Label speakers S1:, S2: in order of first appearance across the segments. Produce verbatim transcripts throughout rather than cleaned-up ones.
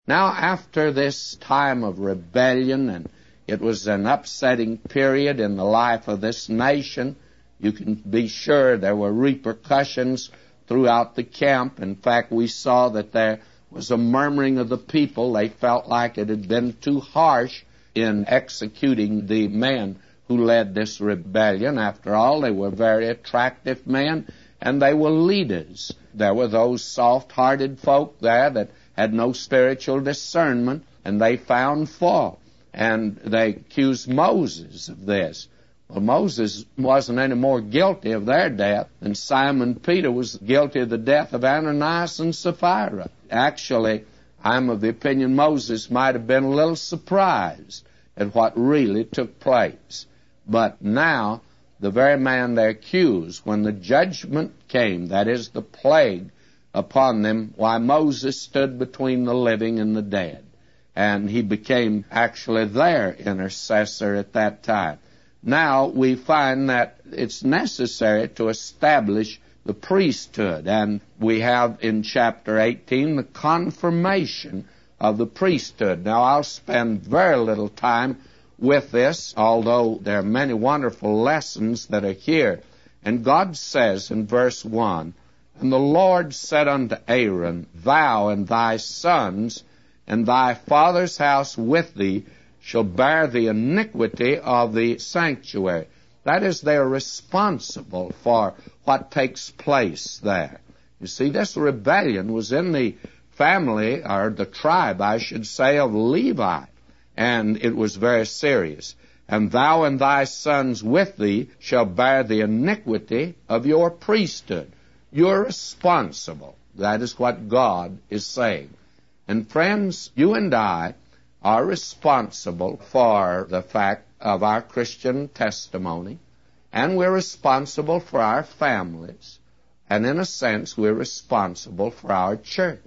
S1: Now, after this time of rebellion, and it was an upsetting period in the life of this nation, you can be sure there were repercussions throughout the camp. In fact, we saw that there was a murmuring of the people. They felt like it had been too harsh in executing the men who led this rebellion. After all, they were very attractive men, and they were leaders. There were those soft-hearted folk there that had no spiritual discernment, and they found fault. And they accused Moses of this. Well, Moses wasn't any more guilty of their death than Simon Peter was guilty of the death of Ananias and Sapphira. Actually, I'm of the opinion Moses might have been a little surprised at what really took place. But now, the very man they accused, when the judgment came, that is, the plague upon them, why, Moses stood between the living and the dead. And he became actually their intercessor at that time. Now we find that it's necessary to establish the priesthood, and we have in chapter eighteen the confirmation of the priesthood. Now I'll spend very little time with this, although there are many wonderful lessons that are here. And God says in verse one, "And the Lord said unto Aaron, Thou and thy sons and thy father's house with thee shall bear the iniquity of the sanctuary." That is, they are responsible for what takes place there. You see, this rebellion was in the family, or the tribe, I should say, of Levi, and it was very serious. "And thou and thy sons with thee shall bear the iniquity of your priesthood." You're responsible. That is what God is saying. And friends, you and I are responsible for the fact of our Christian testimony, and we're responsible for our families, and in a sense we're responsible for our church.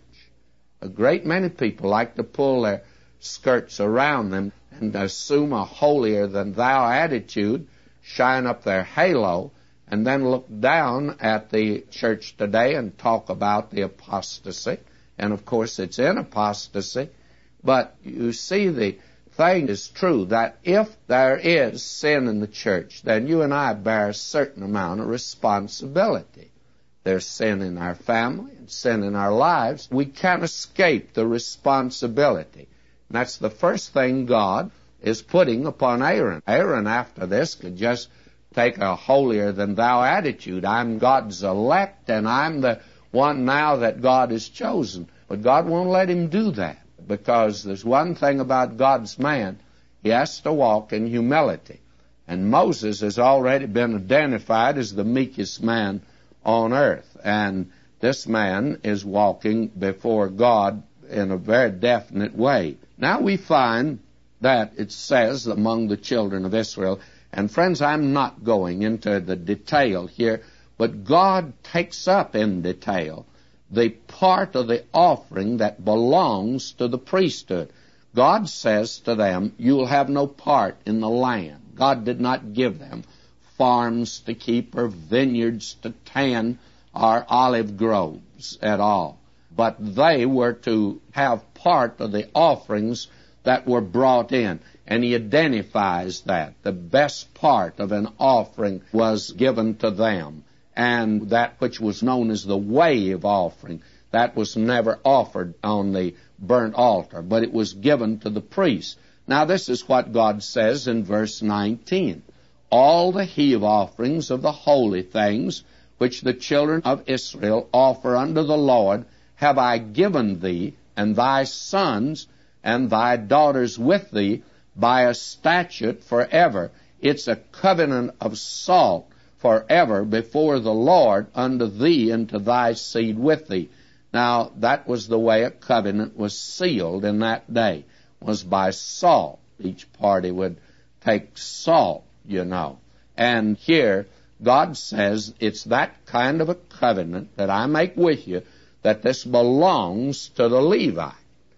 S1: A great many people like to pull their skirts around them and assume a holier-than-thou attitude, shine up their halo, and then look down at the church today and talk about the apostasy. And of course it's in apostasy. But you see, the thing is true that if there is sin in the church, then you and I bear a certain amount of responsibility. There's sin in our family and sin in our lives. We can't escape the responsibility. And that's the first thing God is putting upon Aaron. Aaron, after this, could just take a holier-than-thou attitude. I'm God's elect, and I'm the one now that God has chosen. But God won't let him do that, because there's one thing about God's man. He has to walk in humility. And Moses has already been identified as the meekest man on earth. And this man is walking before God in a very definite way. Now we find that it says among the children of Israel, and friends, I'm not going into the detail here, but God takes up in detail the part of the offering that belongs to the priesthood. God says to them, you'll have no part in the land. God did not give them farms to keep or vineyards to tend or olive groves at all. But they were to have part of the offerings that were brought in. And he identifies that. The best part of an offering was given to them. And that which was known as the wave offering, that was never offered on the burnt altar, but it was given to the priest. Now this is what God says in verse nineteen. All the heave offerings of the holy things which the children of Israel offer unto the Lord have I given thee, and thy sons and thy daughters with thee, by a statute forever. It's a covenant of salt forever before the Lord unto thee and to thy seed with thee. Now, that was the way a covenant was sealed in that day, was by salt. Each party would take salt, you know. And here, God says, it's that kind of a covenant that I make with you, that this belongs to the Levite.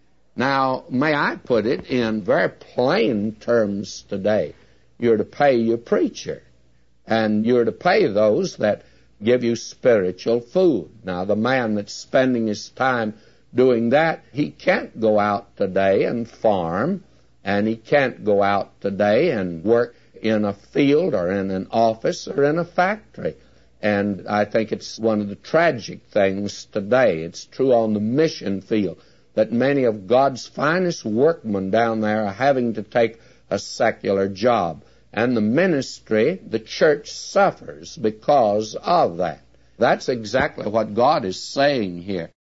S1: Now, may I put it in very plain terms today? You're to pay your preacher, and you're to pay those that give you spiritual food. Now, the man that's spending his time doing that, he can't go out today and farm, and he can't go out today and work in a field or in an office or in a factory. And I think it's one of the tragic things today. It's true on the mission field that many of God's finest workmen down there are having to take a secular job. And the ministry, the church, suffers because of that. That's exactly what God is saying here.